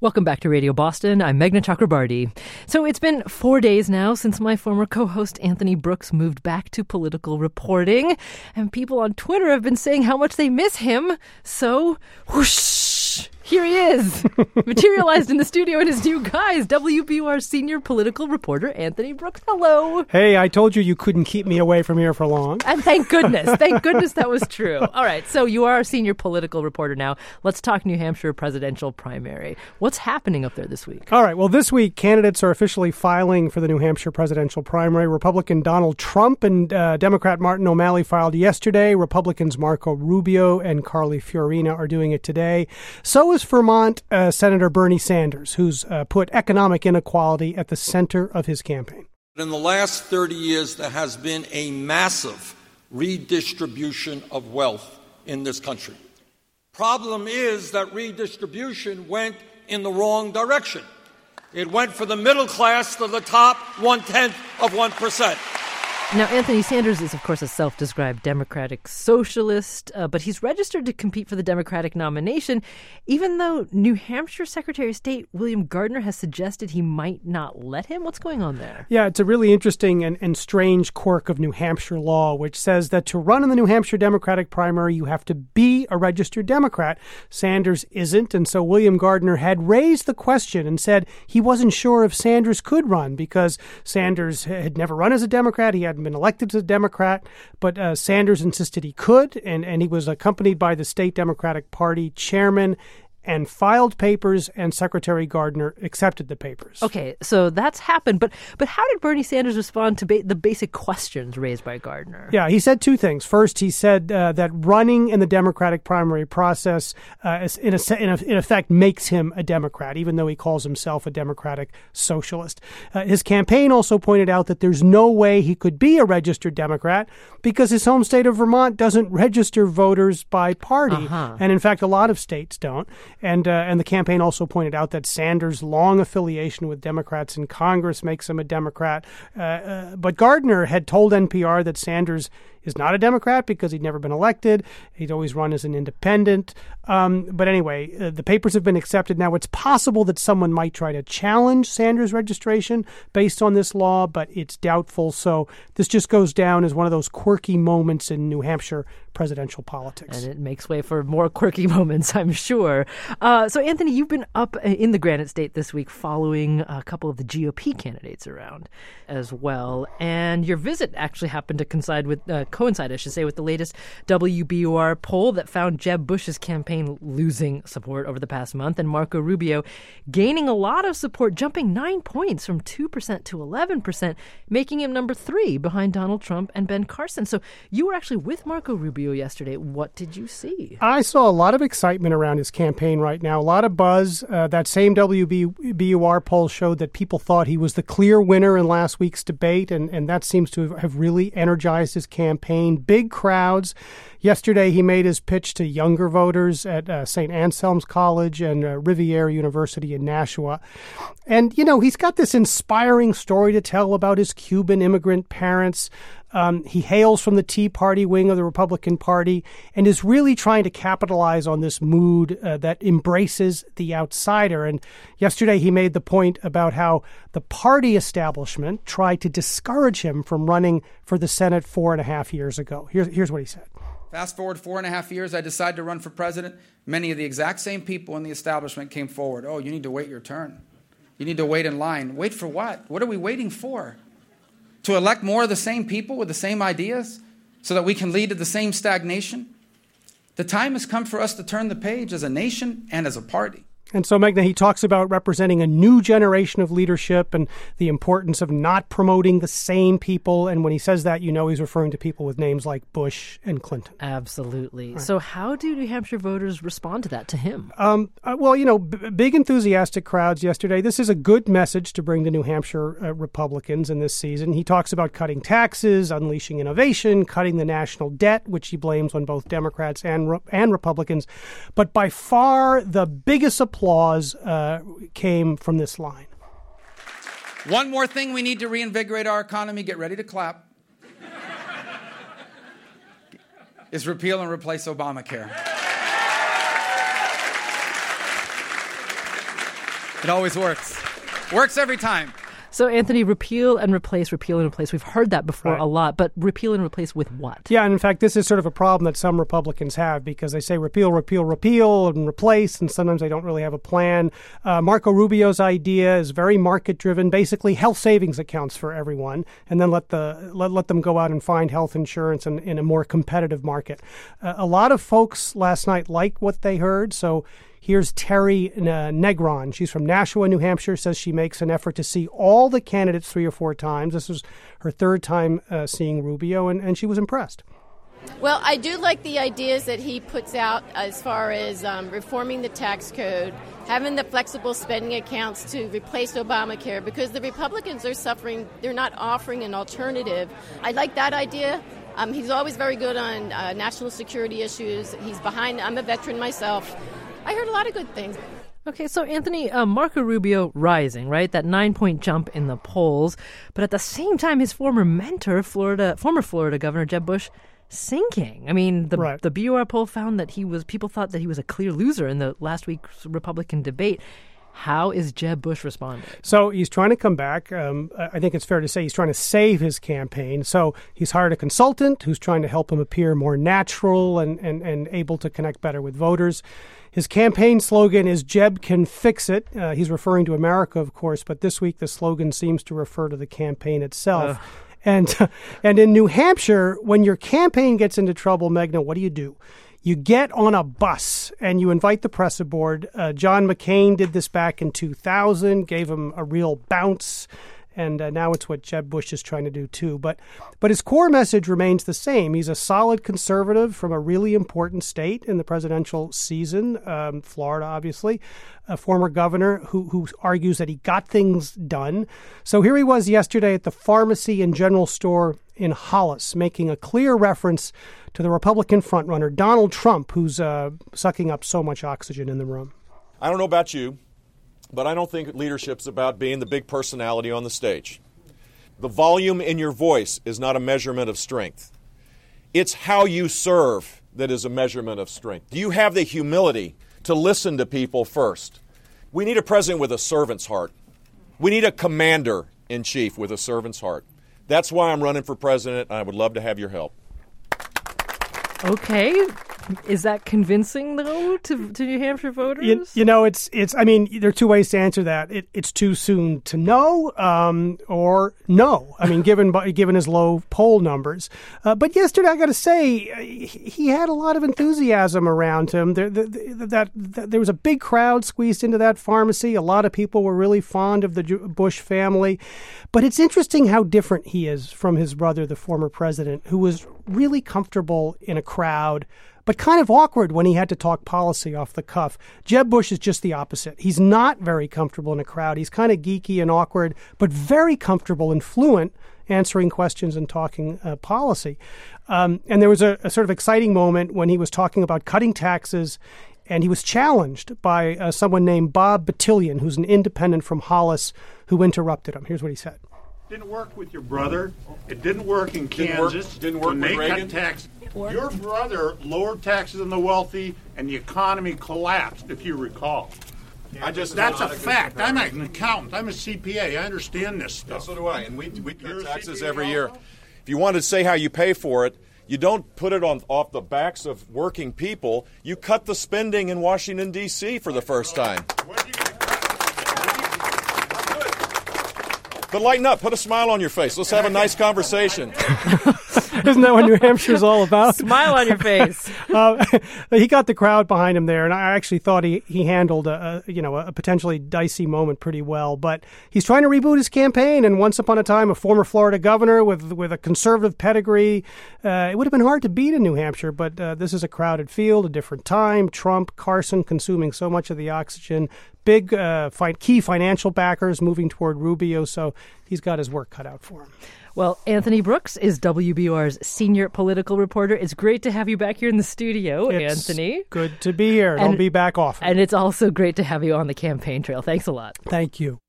Welcome back to Radio Boston. I'm Meghna Chakrabarty. So it's been 4 days now since my former co-host Anthony Brooks moved back to political reporting, and people on Twitter have been saying how much they miss him. So, whoosh, here he is, materialized in the studio in his new guise, WBUR senior political reporter Anthony Brooks. Hello. Hey, I told you couldn't keep me away from here for long. And thank goodness that was true. All right, so you are a senior political reporter now. Let's talk New Hampshire presidential primary. What's happening up there this week? All right, well, this week, candidates are officially filing for the New Hampshire presidential primary. Republican Donald Trump and Democrat Martin O'Malley filed yesterday. Republicans Marco Rubio and Carly Fiorina are doing it today. So is Vermont Senator Bernie Sanders, who's put economic inequality at the center of his campaign. In the last 30 years, there has been a massive redistribution of wealth in this country. Problem is that redistribution went in the wrong direction. It went for the middle class to the top 0.1% Now, Anthony Sanders is, of course, a self-described Democratic socialist, but he's registered to compete for the Democratic nomination, even though New Hampshire Secretary of State William Gardner has suggested he might not let him. What's going on there? Yeah, it's a really interesting and strange quirk of New Hampshire law, which says that to run in the New Hampshire Democratic primary, you have to be a registered Democrat. Sanders isn't, and so William Gardner had raised the question and said he wasn't sure if Sanders could run because Sanders had never run as a Democrat. He hadn't been elected as a Democrat, but Sanders insisted he could, and he was accompanied by the state Democratic Party chairman and filed papers, and Secretary Gardner accepted the papers. Okay, so that's happened, but how did Bernie Sanders respond to the basic questions raised by Gardner? Yeah, he said two things. First, he said that running in the Democratic primary process, in effect, makes him a Democrat, even though he calls himself a Democratic socialist. His campaign also pointed out that there's no way he could be a registered Democrat because his home state of Vermont doesn't register voters by party, and in fact, a lot of states don't. And the campaign also pointed out that Sanders' long affiliation with Democrats in Congress makes him a Democrat. But Gardner had told NPR that Sanders is not a Democrat because he'd never been elected. He'd always run as an independent. But anyway, the papers have been accepted. Now, it's possible that someone might try to challenge Sanders' registration based on this law, but it's doubtful. So this just goes down as one of those quirky moments in New Hampshire presidential politics. And it makes way for more quirky moments, I'm sure. So, Anthony, you've been up in the Granite State this week following a couple of the GOP candidates around as well. And your visit actually happened to coincide with the latest WBUR poll that found Jeb Bush's campaign losing support over the past month and Marco Rubio gaining a lot of support, jumping 9 points from 2% to 11%, making him number 3 behind Donald Trump and Ben Carson. So you were actually with Marco Rubio yesterday. What did you see? I saw a lot of excitement around his campaign right now, a lot of buzz. That same WBUR poll showed that people thought he was the clear winner in last week's debate, and that seems to have really energized his campaign. Big crowds. Yesterday, he made his pitch to younger voters at St. Anselm's College and Riviera University in Nashua. And, you know, he's got this inspiring story to tell about his Cuban immigrant parents. He hails from the Tea Party wing of the Republican Party and is really trying to capitalize on this mood that embraces the outsider. And yesterday he made the point about how the party establishment tried to discourage him from running for the Senate 4.5 years ago. Here's what he said. Fast forward 4.5 years, I decided to run for president. Many of the exact same people in the establishment came forward. Oh, you need to wait your turn. You need to wait in line. Wait for what? What are we waiting for? To elect more of the same people with the same ideas so that we can lead to the same stagnation? The time has come for us to turn the page as a nation and as a party. And so, Meghna, he talks about representing a new generation of leadership and the importance of not promoting the same people. And when he says that, you know he's referring to people with names like Bush and Clinton. Absolutely. Right. So how do New Hampshire voters respond to that, to him? Well, you know, big enthusiastic crowds yesterday. This is a good message to bring to New Hampshire Republicans in this season. He talks about cutting taxes, unleashing innovation, cutting the national debt, which he blames on both Democrats and Republicans. But by far the biggest applause came from this line. One more thing we need to reinvigorate our economy, get ready to clap, is repeal and replace Obamacare. It always works. Works every time. So, Anthony, repeal and replace. We've heard that before a lot, but repeal and replace with what? Yeah, and in fact, this is sort of a problem that some Republicans have because they say repeal, and replace, and sometimes they don't really have a plan. Marco Rubio's idea is very market-driven, basically health savings accounts for everyone, and then let them go out and find health insurance in a more competitive market. A lot of folks last night liked what they heard, so here's Terry Negron. She's from Nashua, New Hampshire, says she makes an effort to see all the candidates 3 or 4 times. This was her 3rd time seeing Rubio, and she was impressed. Well, I do like the ideas that he puts out as far as reforming the tax code, having the flexible spending accounts to replace Obamacare, because the Republicans are suffering. They're not offering an alternative. I like that idea. He's always very good on national security issues. He's behind. I'm a veteran myself. I heard a lot of good things. Okay, so Anthony, Marco Rubio rising, right? That 9-point jump in the polls. But at the same time, his former mentor, former Florida Governor Jeb Bush, sinking. I mean, the BUR poll found that people thought that he was a clear loser in the last week's Republican debate. How is Jeb Bush responding? So he's trying to come back. I think it's fair to say he's trying to save his campaign. So he's hired a consultant who's trying to help him appear more natural and able to connect better with voters. His campaign slogan is Jeb can fix it. He's referring to America, of course, but this week the slogan seems to refer to the campaign itself. And in New Hampshire, when your campaign gets into trouble, Meghna, what do? You get on a bus and you invite the press aboard. John McCain did this back in 2000, gave him a real bounce. And now it's what Jeb Bush is trying to do, too. But his core message remains the same. He's a solid conservative from a really important state in the presidential season, Florida, obviously, a former governor who argues that he got things done. So here he was yesterday at the pharmacy and general store in Hollis, making a clear reference to the Republican frontrunner, Donald Trump, who's sucking up so much oxygen in the room. I don't know about you, but I don't think leadership's about being the big personality on the stage. The volume in your voice is not a measurement of strength. It's how you serve that is a measurement of strength. Do you have the humility to listen to people first? We need a president with a servant's heart. We need a commander-in-chief with a servant's heart. That's why I'm running for president, and I would love to have your help. Okay. Is that convincing, though, to New Hampshire voters? You know, it's. I mean, there are 2 ways to answer that. It's too soon to know, or no. I mean, given his low poll numbers. But yesterday, I got to say, he had a lot of enthusiasm around him. There was a big crowd squeezed into that pharmacy. A lot of people were really fond of the Bush family. But it's interesting how different he is from his brother, the former president, who was really comfortable in a crowd, but kind of awkward when he had to talk policy off the cuff. Jeb Bush is just the opposite. He's not very comfortable in a crowd. He's kind of geeky and awkward, but very comfortable and fluent answering questions and talking policy. And there was a sort of exciting moment when he was talking about cutting taxes, and he was challenged by someone named Bob Batillion, who's an independent from Hollis, who interrupted him. Here's what he said. Didn't work with your brother. It didn't work in Kansas. Didn't work with Reagan. Your brother lowered taxes on the wealthy, and the economy collapsed, if you recall. That's a fact. I'm an accountant. I'm a CPA. I understand this stuff. Yeah, so do I. And we cut taxes every year. If you want to say how you pay for it, you don't put it off the backs of working people. You cut the spending in Washington, D.C. for the first time. But lighten up. Put a smile on your face. Let's have a nice conversation. Isn't that what New Hampshire's all about? Smile on your face. He got the crowd behind him there, and I actually thought he handled a potentially dicey moment pretty well. But he's trying to reboot his campaign, and once upon a time, a former Florida governor with a conservative pedigree, it would have been hard to beat in New Hampshire. But this is a crowded field, a different time. Trump, Carson consuming so much of the oxygen. Big key financial backers moving toward Rubio, so he's got his work cut out for him. Well, Anthony Brooks is WBUR's senior political reporter. It's great to have you back here in the studio, Anthony. It's good to be here. I'll be back often. And it's also great to have you on the campaign trail. Thanks a lot. Thank you.